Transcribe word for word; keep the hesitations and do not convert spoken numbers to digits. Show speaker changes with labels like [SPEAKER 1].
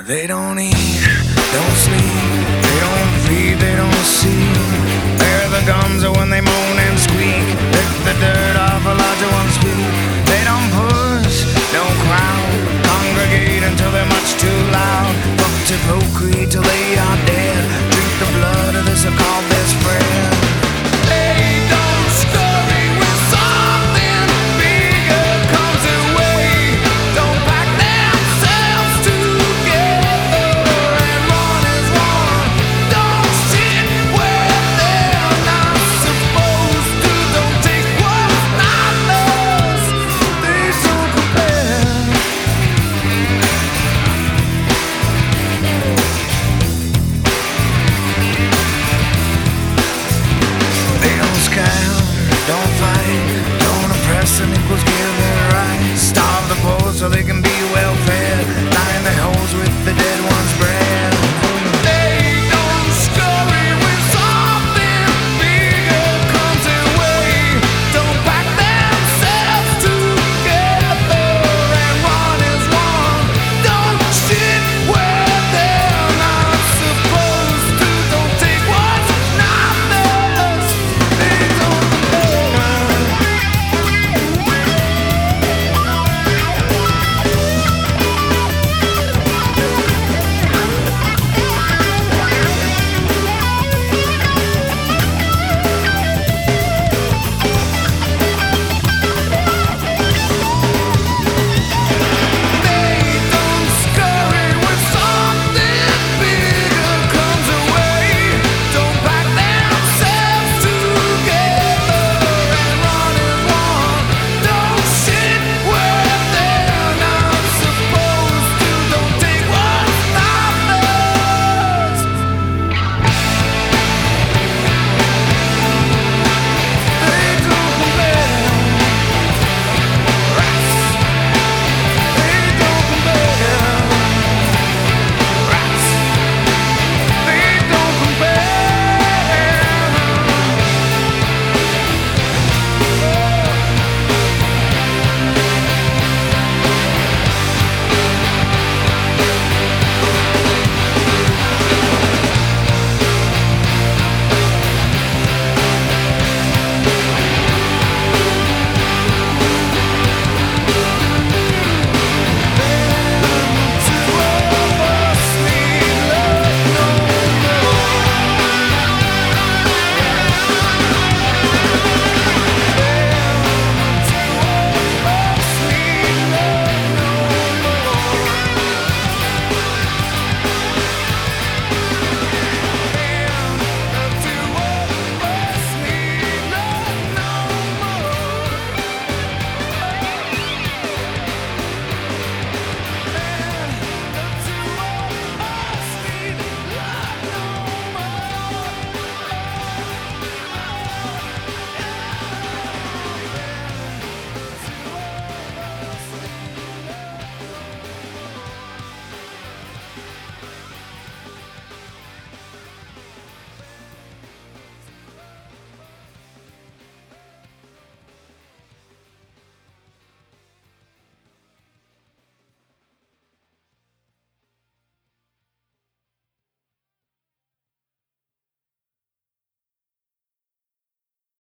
[SPEAKER 1] They don't eat, don't sleep, they don't feed, they don't see. They're the gums when they moan and squeak, lick the dirt off a larger one's feet. They don't push, don't crowd, congregate until they're much too loud. Fuck to procreate till they are dead, drink the blood of this called best friend. They don't scurry when something bigger comes their way. Don't pack themselves together and run as one. Don't sit where they're not supposed to. Don't take what's not theirs. They don't compare. They don't scam, don't fight, don't oppress and equals give their rights. Starve the poor so they can be